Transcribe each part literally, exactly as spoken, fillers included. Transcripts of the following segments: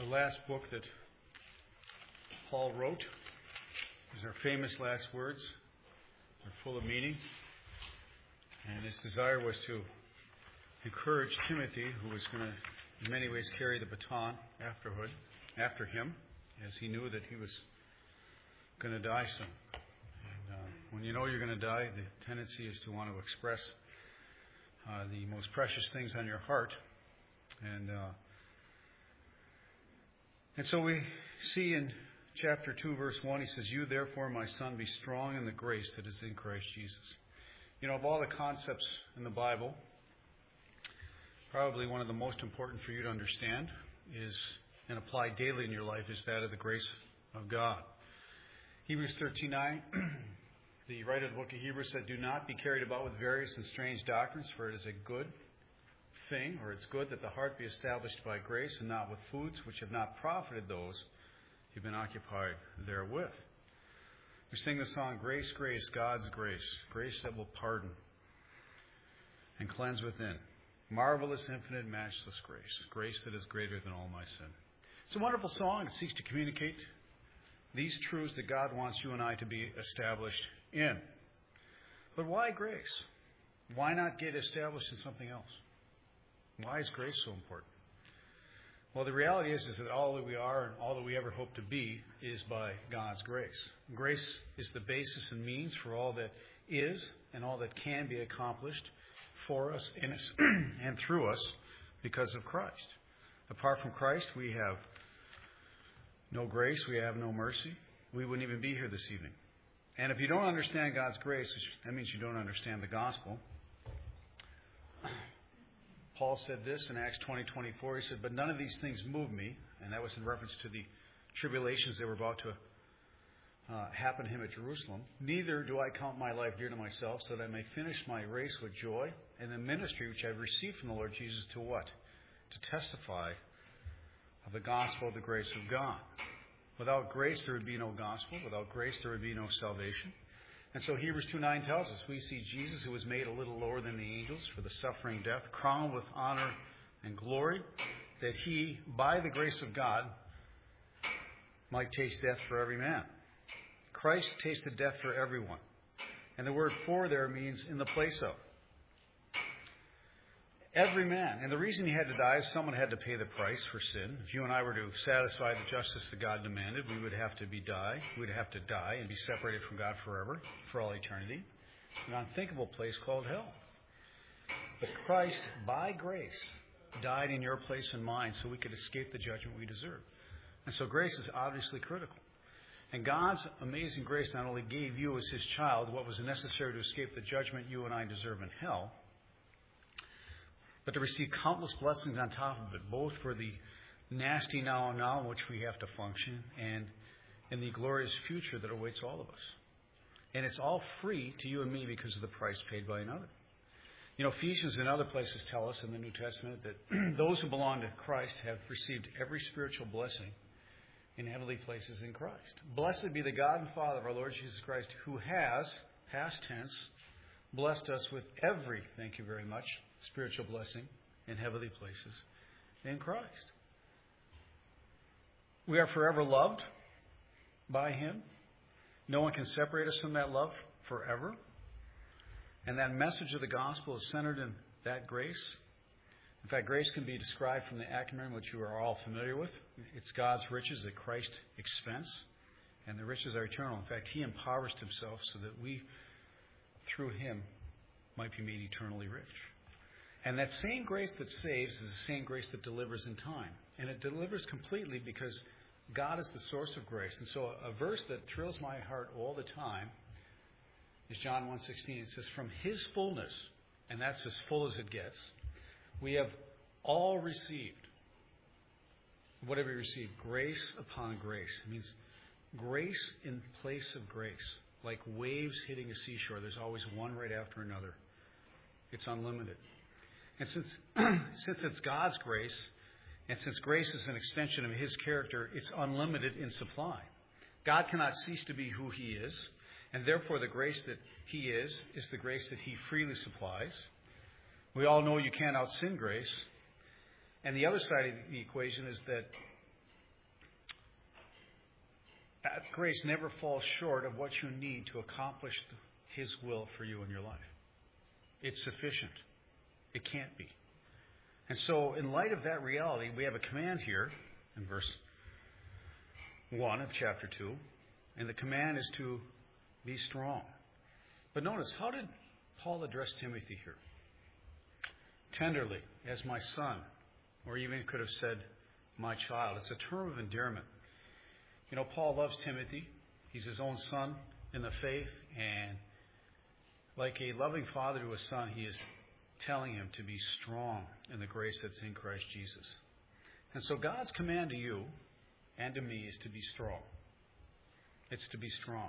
The last book that Paul wrote is our famous last words. They're full of meaning. And his desire was to encourage Timothy, who was going to, in many ways, carry the baton afterhood, after him, as he knew that he was going to die soon. And uh, when you know you're going to die, the tendency is to want to express uh, the most precious things on your heart. And uh, and so we see in chapter two, verse one, he says, "You therefore, my son, be strong in the grace that is in Christ Jesus." You know, of all the concepts in the Bible, probably one of the most important for you to understand is, and apply daily in your life, is that of the grace of God. Hebrews thirteen nine, the writer of the book of Hebrews said, "Do not be carried about with various and strange doctrines, for it is a good thing, or it's good that the heart be established by grace, and not with foods which have not profited those who've been occupied therewith." We sing the song, "Grace, Grace, God's Grace, Grace that will pardon and cleanse within. Marvelous, infinite, matchless grace, grace that is greater than all my sin." It's a wonderful song. It seeks to communicate these truths that God wants you and I to be established in. But why grace? Why not get established in something else? Why is grace so important? Well, the reality is, is that all that we are and all that we ever hope to be is by God's grace. Grace is the basis and means for all that is and all that can be accomplished for us, in us, and through us because of Christ. Apart from Christ, we have no grace, we have no mercy. We wouldn't even be here this evening. And if you don't understand God's grace, that means you don't understand the gospel. Paul said this in Acts twenty twenty-four. He said, "But none of these things move me," and that was in reference to the tribulations that were about to uh, happen to him at Jerusalem. "Neither do I count my life dear to myself, so that I may finish my race with joy and the ministry which I have received from the Lord Jesus to what? To testify of the gospel of the grace of God." Without grace, there would be no gospel. Without grace, there would be no salvation. And so Hebrews two nine tells us, we see Jesus, who was made a little lower than the angels for the suffering death, crowned with honor and glory, that he, by the grace of God, might taste death for every man. Christ tasted death for everyone. And the word "for" there means in the place of. Every man. And the reason he had to die is someone had to pay the price for sin. If you and I were to satisfy the justice that God demanded, we would have to be die. We would have to die and be separated from God forever, for all eternity. An unthinkable place called hell. But Christ, by grace, died in your place and mine so we could escape the judgment we deserve. And so grace is obviously critical. And God's amazing grace not only gave you as his child what was necessary to escape the judgment you and I deserve in hell, but to receive countless blessings on top of it, both for the nasty now and now in which we have to function, and in the glorious future that awaits all of us. And it's all free to you and me because of the price paid by another. You know, Ephesians and other places tell us in the New Testament that those who belong to Christ have received every spiritual blessing in heavenly places in Christ. Blessed be the God and Father of our Lord Jesus Christ, who has, past tense, blessed us with every, thank you very much, spiritual blessing in heavenly places in Christ. We are forever loved by him. No one can separate us from that love forever. And that message of the gospel is centered in that grace. In fact, grace can be described from the acronym which you are all familiar with. It's God's riches at Christ's expense. And the riches are eternal. In fact, he empowers himself so that we, through him, might be made eternally rich. And that same grace that saves is the same grace that delivers in time. And it delivers completely because God is the source of grace. And so a verse that thrills my heart all the time is John one sixteen. It says, "From his fullness," and that's as full as it gets, "we have all received." What have we received? Grace upon grace. It means grace in place of grace. Like waves hitting a seashore. There's always one right after another. It's unlimited. And since, since it's God's grace, and since grace is an extension of his character, it's unlimited in supply. God cannot cease to be who he is, and therefore the grace that he is, is the grace that he freely supplies. We all know you can't out-sin grace. And the other side of the equation is that that grace never falls short of what you need to accomplish His will for you in your life. It's sufficient. It can't be. And so, in light of that reality, we have a command here in verse one of chapter two, and the command is to be strong. But notice, how did Paul address Timothy here? Tenderly, as my son, or even could have said, my child. It's a term of endearment. You know, Paul loves Timothy. He's his own son in the faith, and like a loving father to his son, he is telling him to be strong in the grace that's in Christ Jesus. And so God's command to you and to me is to be strong. It's to be strong.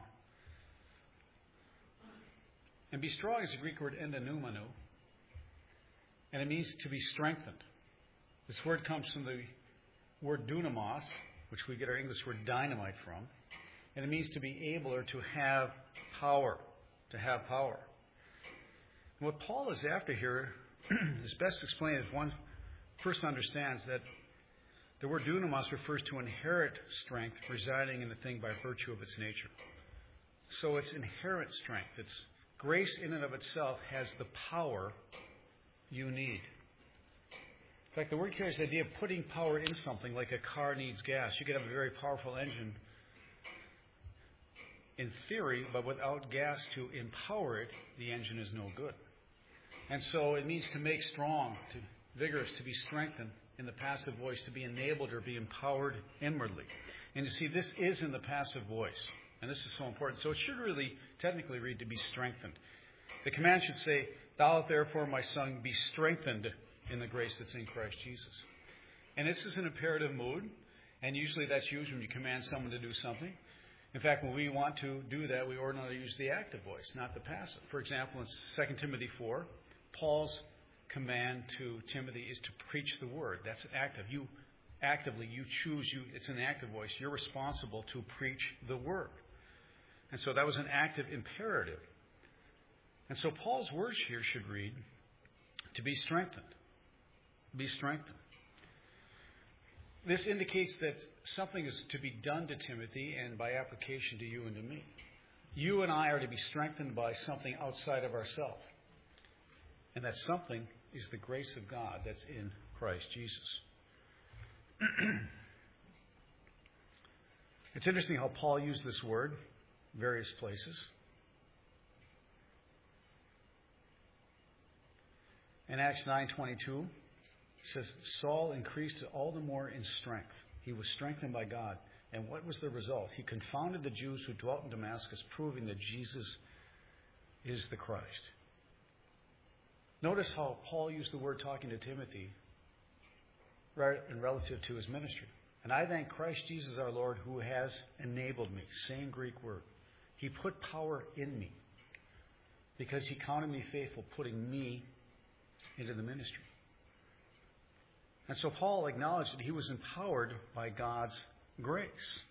And be strong is the Greek word endonoumenu, and it means to be strengthened. This word comes from the word dunamos, which we get our English word dynamite from, and it means to be able or to have power, to have power. And what Paul is after here is best explained as one first understands that the word dunamos refers to inherent strength residing in the thing by virtue of its nature. So it's inherent strength. It's grace in and of itself has the power you need. In fact, the word carries the idea of putting power in something like a car needs gas. You could have a very powerful engine in theory, but without gas to empower it, the engine is no good. And so it means to make strong, to vigorous, to be strengthened in the passive voice, to be enabled or be empowered inwardly. And you see, this is in the passive voice. And this is so important. So it should really technically read to be strengthened. The command should say, thou therefore, my son, be strengthened in the grace that's in Christ Jesus. And this is an imperative mood. And usually that's used when you command someone to do something. In fact, when we want to do that, we ordinarily use the active voice, not the passive. For example, in Second Timothy four, Paul's command to Timothy is to preach the word. That's active. You actively, you choose, you. It's an active voice. You're responsible to preach the word. And so that was an active imperative. And so Paul's words here should read, to be strengthened. Be strengthened. This indicates that something is to be done to Timothy and by application to you and to me. You and I are to be strengthened by something outside of ourselves. And that something is the grace of God that's in Christ Jesus. It's interesting how Paul used this word in various places. In Acts nine twenty-two, it says, Saul increased all the more in strength. He was strengthened by God. And what was the result? He confounded the Jews who dwelt in Damascus, proving that Jesus is the Christ. Notice how Paul used the word talking to Timothy right in relative to his ministry. And I thank Christ Jesus our Lord who has enabled me. Same Greek word. He put power in me because he counted me faithful, putting me into the ministry. And so Paul acknowledged that he was empowered by God's grace.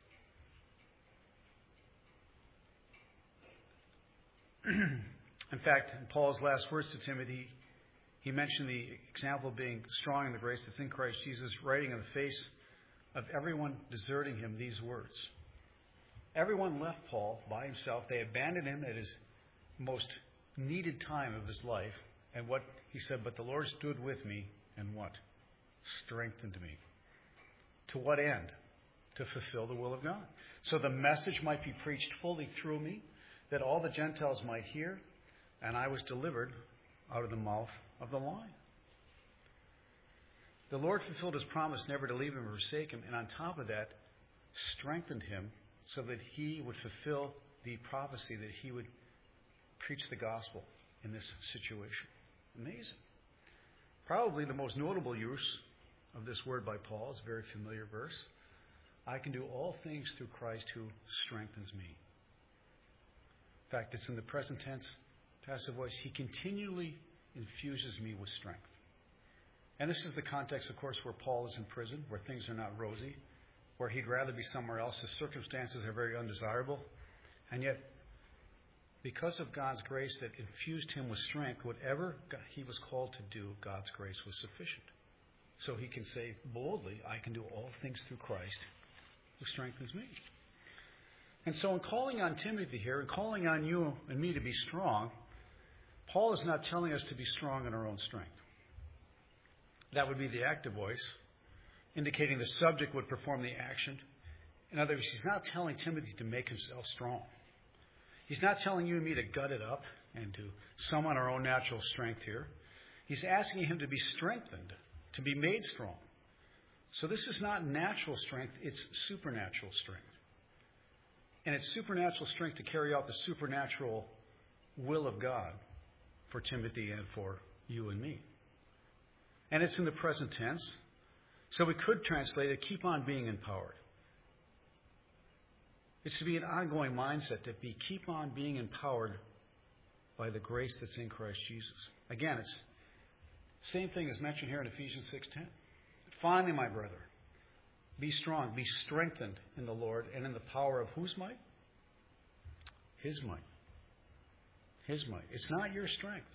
In fact, in Paul's last words to Timothy, he mentioned the example of being strong in the grace that's in Christ Jesus, writing in the face of everyone deserting him these words. Everyone left Paul by himself. They abandoned him at his most needed time of his life. And what he said, but the Lord stood with me and what? Strengthened me. To what end? To fulfill the will of God. So the message might be preached fully through me, that all the Gentiles might hear, and I was delivered out of the mouth of the lion. The Lord fulfilled his promise never to leave him or forsake him, and on top of that, strengthened him so that he would fulfill the prophecy that he would preach the gospel in this situation. Amazing. Probably the most notable use of this word by Paul is a very familiar verse. I can do all things through Christ who strengthens me. In fact, it's in the present tense, passive voice. He continually infuses me with strength. And this is the context, of course, where Paul is in prison, where things are not rosy, where he'd rather be somewhere else. The circumstances are very undesirable. And yet, because of God's grace that infused him with strength, whatever he was called to do, God's grace was sufficient. So he can say boldly, I can do all things through Christ who strengthens me. And so in calling on Timothy here and calling on you and me to be strong, Paul is not telling us to be strong in our own strength. That would be the active voice, indicating the subject would perform the action. In other words, he's not telling Timothy to make himself strong. He's not telling you and me to gut it up and to summon our own natural strength here. He's asking him to be strengthened, to be made strong. So this is not natural strength, it's supernatural strength. And it's supernatural strength to carry out the supernatural will of God for Timothy and for you and me. And it's in the present tense. So we could translate it, keep on being empowered. It's to be an ongoing mindset that we keep on being empowered by the grace that's in Christ Jesus. Again, it's the same thing as mentioned here in Ephesians six ten. Finally, my brother, be strong, be strengthened in the Lord and in the power of whose might? His might. His might. It's not your strength.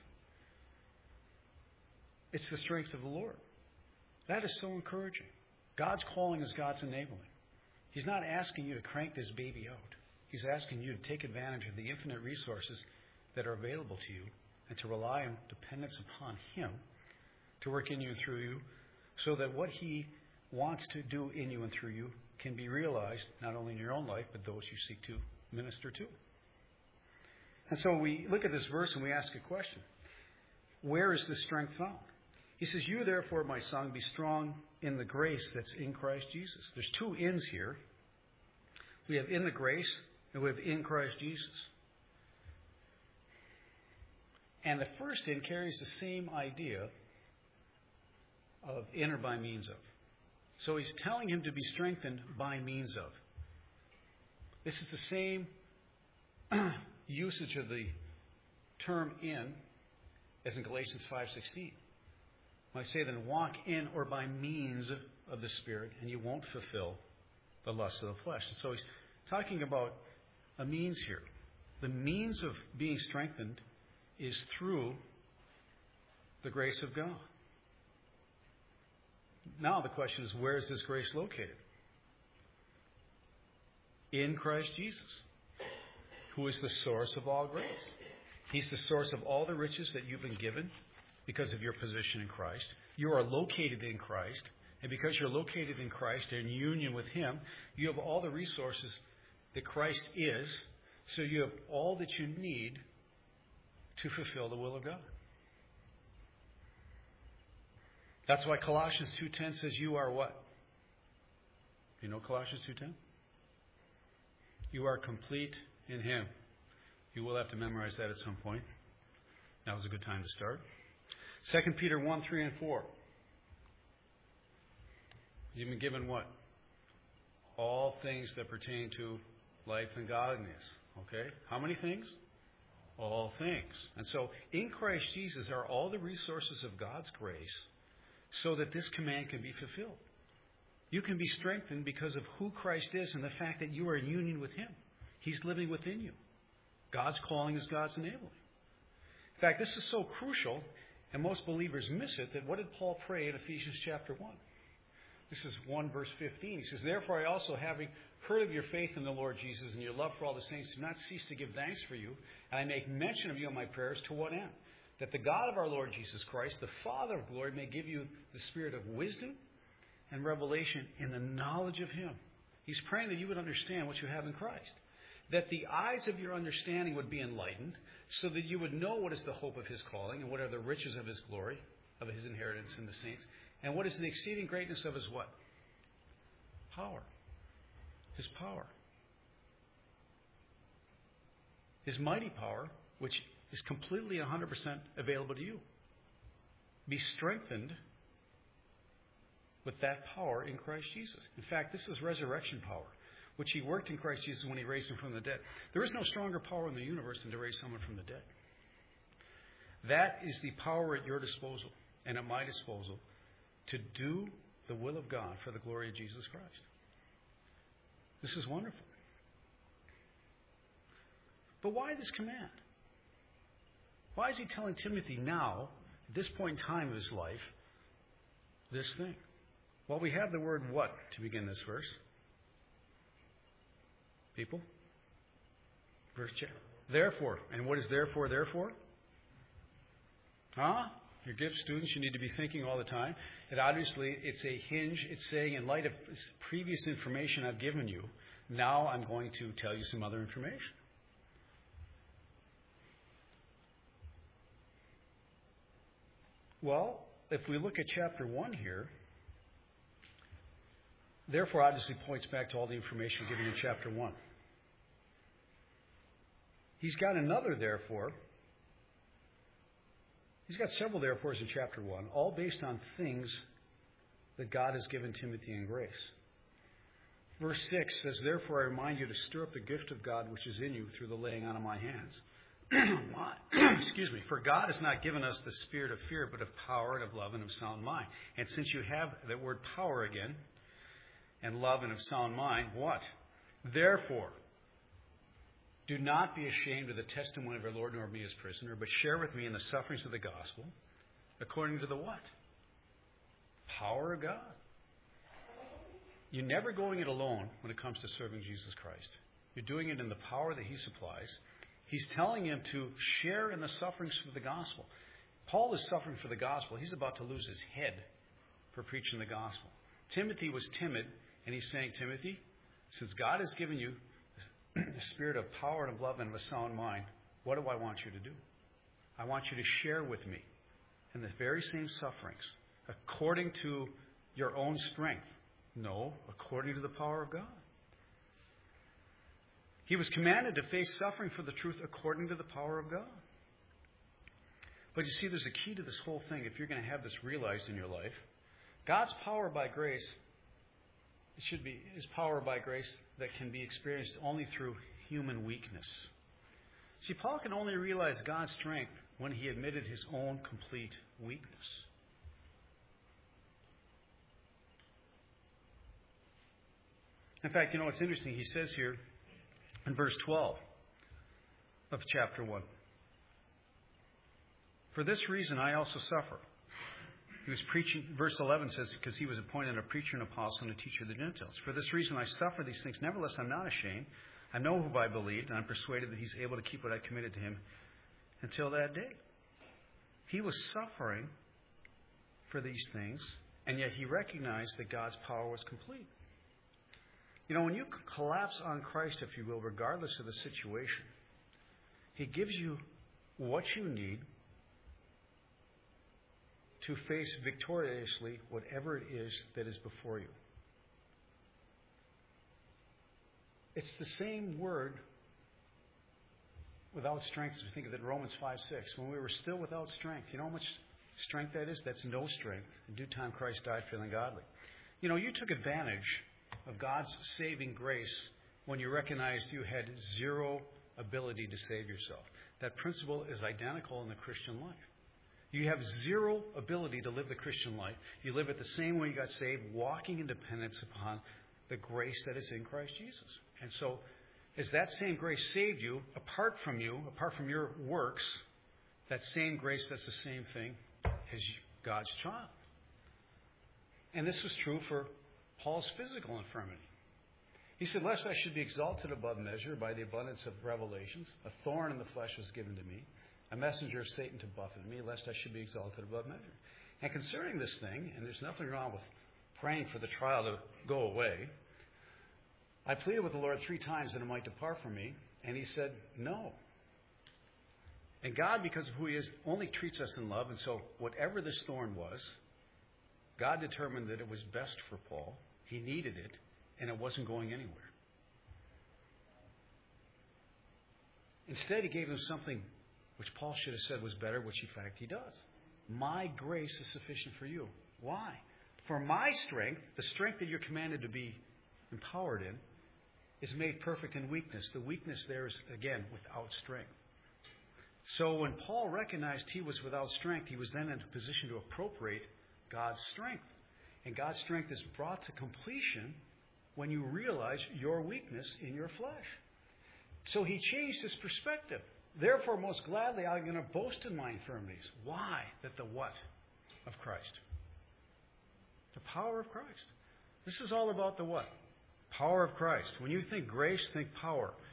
It's the strength of the Lord. That is so encouraging. God's calling is God's enabling. He's not asking you to crank this baby out. He's asking you to take advantage of the infinite resources that are available to you and to rely on dependence upon Him to work in you and through you so that what He wants to do in you and through you can be realized not only in your own life but those you seek to minister to. And so we look at this verse and we ask a question. Where is this strength found? He says, you therefore, my son, be strong in the grace that's in Christ Jesus. There's two ins here. We have in the grace and we have in Christ Jesus. And the first in carries the same idea of in or by means of. So he's telling him to be strengthened by means of. This is the same usage of the term in as in Galatians five sixteen. I say then, walk in or by means of the Spirit, and you won't fulfill the lust of the flesh. And so he's talking about a means here. The means of being strengthened is through the grace of God. Now the question is, where is this grace located? In Christ Jesus, who is the source of all grace. He's the source of all the riches that you've been given because of your position in Christ. You are located in Christ, and because you're located in Christ and in union with Him, you have all the resources that Christ is, so you have all that you need to fulfill the will of God. That's why Colossians two ten says you are what? You know Colossians two ten? You are complete in Him. You will have to memorize that at some point. Now is a good time to start. Second Peter one, three, and four. You've been given what? All things that pertain to life and godliness. Okay? How many things? All things. And so, in Christ Jesus are all the resources of God's grace so that this command can be fulfilled. You can be strengthened because of who Christ is and the fact that you are in union with Him. He's living within you. God's calling is God's enabling. In fact, this is so crucial, and most believers miss it, that what did Paul pray in Ephesians chapter one? This is one verse fifteen. He says, therefore I also, having heard of your faith in the Lord Jesus and your love for all the saints, do not cease to give thanks for you, and I make mention of you in my prayers. To what end? That the God of our Lord Jesus Christ, the Father of glory, may give you the spirit of wisdom and revelation in the knowledge of Him. He's praying that you would understand what you have in Christ. That the eyes of your understanding would be enlightened, so that you would know what is the hope of His calling, and what are the riches of His glory, of His inheritance in the saints, and what is the exceeding greatness of His what? Power. His power. His mighty power, which is completely one hundred percent available to you. Be strengthened with that power in Christ Jesus. In fact, this is resurrection power, which He worked in Christ Jesus when He raised Him from the dead. There is no stronger power in the universe than to raise someone from the dead. That is the power at your disposal and at my disposal to do the will of God for the glory of Jesus Christ. This is wonderful. But why this command? Why is he telling Timothy now, at this point in time of his life, this thing? Well, we have the word what to begin this verse. People? Verse chapter. Therefore. And what is therefore, therefore? Huh? Your gift students, you need to be thinking all the time. And obviously, it's a hinge. It's saying, in light of previous information I've given you, now I'm going to tell you some other information. Well, if we look at chapter one here, therefore obviously points back to all the information given in chapter one. He's got another therefore. He's got several therefores in chapter one, all based on things that God has given Timothy in grace. Verse six says, therefore I remind you to stir up the gift of God which is in you through the laying on of my hands. Excuse me. For God has not given us the spirit of fear, but of power and of love and of sound mind. And since you have that word power again, and love and of sound mind, what? Therefore, do not be ashamed of the testimony of our Lord nor of me as prisoner, but share with me in the sufferings of the gospel, according to the what? Power of God. You're never going it alone when it comes to serving Jesus Christ. You're doing it in the power that He supplies. He's telling him to share in the sufferings for the gospel. Paul is suffering for the gospel. He's about to lose his head for preaching the gospel. Timothy was timid, and he's saying, Timothy, since God has given you the spirit of power and of love and of a sound mind, what do I want you to do? I want you to share with me in the very same sufferings, according to your own strength. No, according to the power of God. He was commanded to face suffering for the truth according to the power of God. But you see, there's a key to this whole thing if you're going to have this realized in your life. God's power by grace, it should be His power by grace that can be experienced only through human weakness. See, Paul can only realize God's strength when he admitted his own complete weakness. In fact, you know what's interesting? He says here in verse twelve of chapter one, for this reason I also suffer. He was preaching, verse eleven says, because he was appointed a preacher, an apostle, and a teacher of the Gentiles. For this reason I suffer these things. Nevertheless, I'm not ashamed. I know who I believed, and I'm persuaded that He's able to keep what I committed to Him until that day. He was suffering for these things, and yet he recognized that God's power was complete. You know, when you collapse on Christ, if you will, regardless of the situation, He gives you what you need to face victoriously whatever it is that is before you. It's the same word without strength as we think of it in Romans five six. When we were still without strength, you know how much strength that is? That's no strength. In due time Christ died for the ungodly. You know, you took advantage of God's saving grace when you recognized you had zero ability to save yourself. That principle is identical in the Christian life. You have zero ability to live the Christian life. You live it the same way you got saved, walking in dependence upon the grace that is in Christ Jesus. And so, as that same grace saved you, apart from you, apart from your works, that same grace does the same thing as God's child. And this was true for Paul's physical infirmity. He said, lest I should be exalted above measure by the abundance of revelations, a thorn in the flesh was given to me, a messenger of Satan to buffet me, lest I should be exalted above measure. And concerning this thing, and there's nothing wrong with praying for the trial to go away, I pleaded with the Lord three times that it might depart from me, and He said, no. And God, because of who He is, only treats us in love, and so whatever this thorn was, God determined that it was best for Paul. He needed it, and it wasn't going anywhere. Instead, He gave him something which Paul should have said was better, which in fact He does. My grace is sufficient for you. Why? For my strength, the strength that you're commanded to be empowered in, is made perfect in weakness. The weakness there is, again, without strength. So when Paul recognized he was without strength, he was then in a position to appropriate God's strength. And God's strength is brought to completion when you realize your weakness in your flesh. So he changed his perspective. Therefore, most gladly, I'm going to boast in my infirmities. Why? That the what of Christ? The power of Christ. This is all about the what? Power of Christ. When you think grace, think power.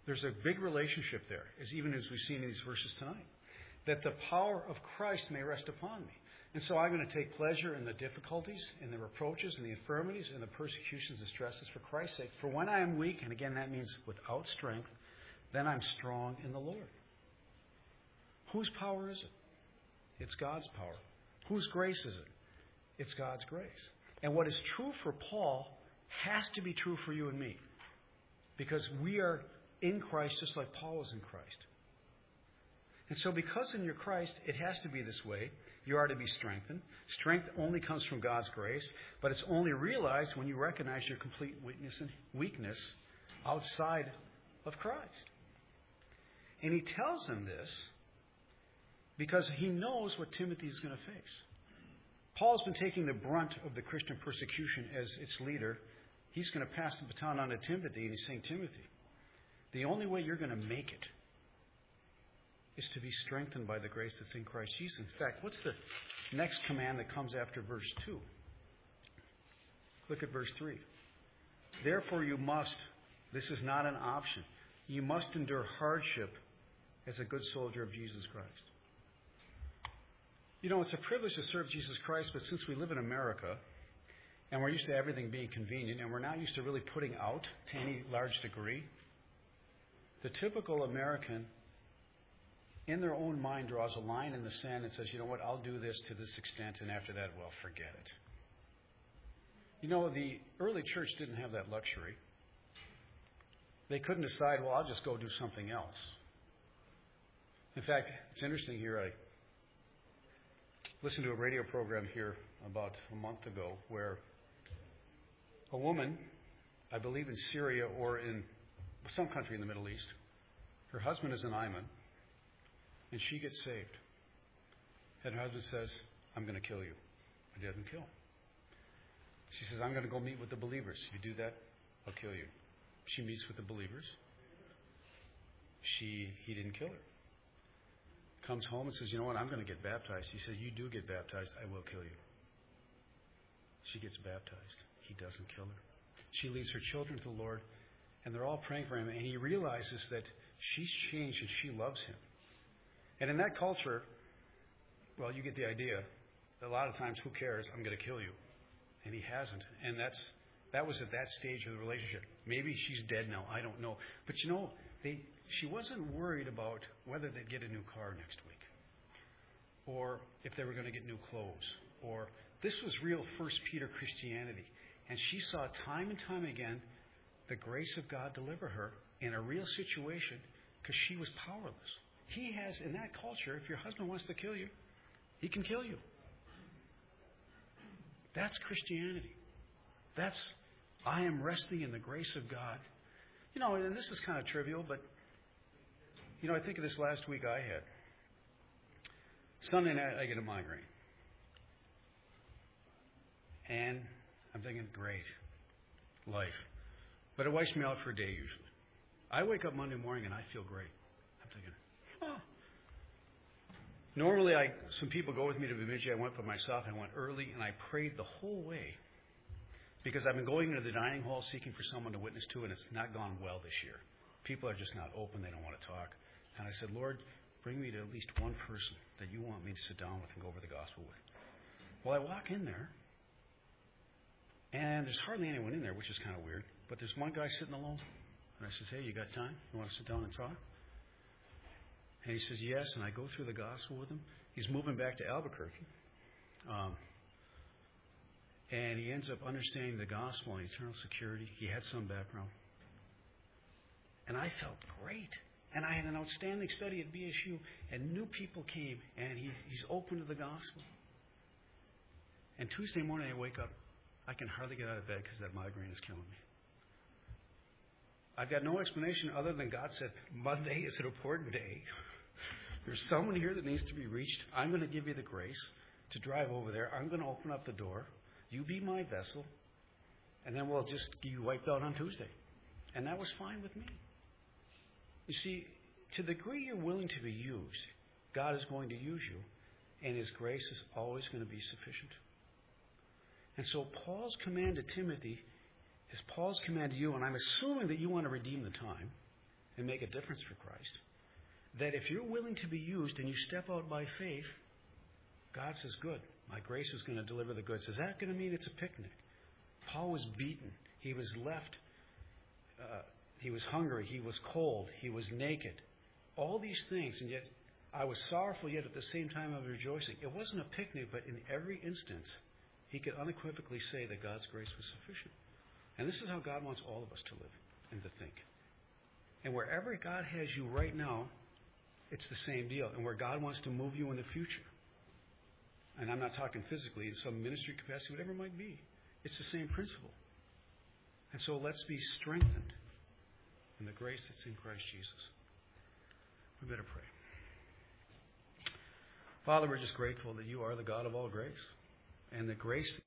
There's a big relationship there, as even as we've seen in these verses tonight, that the power of Christ may rest upon me. And so I'm going to take pleasure in the difficulties, in the reproaches, and the infirmities, and the persecutions and stresses for Christ's sake. For when I am weak, and again that means without strength, then I'm strong in the Lord. Whose power is it? It's God's power. Whose grace is it? It's God's grace. And what is true for Paul has to be true for you and me. Because we are in Christ just like Paul was in Christ. And so because in your Christ, it has to be this way. You are to be strengthened. Strength only comes from God's grace, but it's only realized when you recognize your complete weakness and weakness outside of Christ. And he tells him this because he knows what Timothy is going to face. Paul's been taking the brunt of the Christian persecution as its leader. He's going to pass the baton on to Timothy, and he's saying, Timothy, the only way you're going to make it is to be strengthened by the grace that's in Christ Jesus. In fact, what's the next command that comes after verse two? Look at verse three. Therefore you must, this is not an option, you must endure hardship as a good soldier of Jesus Christ. You know, it's a privilege to serve Jesus Christ, but since we live in America, and we're used to everything being convenient, and we're not used to really putting out to any large degree, the typical American in their own mind draws a line in the sand and says, you know what, I'll do this to this extent, and after that, well, forget it. You know, the early church didn't have that luxury. They couldn't decide, well, I'll just go do something else. In fact, it's interesting here, I listened to a radio program here about a month ago where a woman, I believe in Syria or in some country in the Middle East, her husband is an imam, and she gets saved. And her husband says, I'm going to kill you. But he doesn't kill. She says, I'm going to go meet with the believers. If you do that, I'll kill you. She meets with the believers. She, he didn't kill her. Comes home and says, you know what, I'm going to get baptized. He says, you do get baptized, I will kill you. She gets baptized. He doesn't kill her. She leads her children to the Lord, and they're all praying for him, and he realizes that she's changed and she loves him. And in that culture, well, you get the idea. A lot of times, who cares? I'm going to kill you. And he hasn't. And that's that was at that stage of the relationship. Maybe she's dead now. I don't know. But you know, they, she wasn't worried about whether they'd get a new car next week, or if they were going to get new clothes. Or this was real First Peter Christianity. And she saw time and time again the grace of God deliver her in a real situation because she was powerless. He has, in that culture, if your husband wants to kill you, he can kill you. That's Christianity. That's, I am resting in the grace of God. You know, and this is kind of trivial, but, you know, I think of this last week I had. Sunday night, I get a migraine. And I'm thinking, great, life. But it wipes me out for a day usually. I wake up Monday morning and I feel great. I'm thinking, oh. Normally, I, some people go with me to Bemidji. I went by myself. I went early, and I prayed the whole way because I've been going into the dining hall seeking for someone to witness to, and it's not gone well this year. People are just not open. They don't want to talk. And I said, Lord, bring me to at least one person that you want me to sit down with and go over the gospel with. Well, I walk in there, and there's hardly anyone in there, which is kind of weird. But there's one guy sitting alone. And I says, hey, you got time? You want to sit down and talk? And he says, yes. And I go through the gospel with him. He's moving back to Albuquerque. Um, and he ends up understanding the gospel and eternal security. He had some background. And I felt great. And I had an outstanding study at B S U. And new people came. And he, he's open to the gospel. And Tuesday morning I wake up. I can hardly get out of bed because that migraine is killing me. I've got no explanation other than God said, Monday is an important day. There's someone here that needs to be reached. I'm going to give you the grace to drive over there. I'm going to open up the door. You be my vessel. And then we'll just get you wiped out on Tuesday. And that was fine with me. You see, to the degree you're willing to be used, God is going to use you. And His grace is always going to be sufficient. And so Paul's command to Timothy is Paul's command to you, and I'm assuming that you want to redeem the time. and make a difference for Christ, that if you're willing to be used and you step out by faith, God says, good, my grace is going to deliver the goods. Is that going to mean it's a picnic? Paul was beaten. He was left. Uh, he was hungry. He was cold. He was naked. All these things, and yet I was sorrowful, yet at the same time I was rejoicing. It wasn't a picnic, but in every instance, he could unequivocally say that God's grace was sufficient. And this is how God wants all of us to live and to think. And wherever God has you right now, it's the same deal. And where God wants to move you in the future, and I'm not talking physically, in some ministry capacity, whatever it might be, it's the same principle. And so let's be strengthened in the grace that's in Christ Jesus. We better pray. Father, we're just grateful that you are the God of all grace. And the grace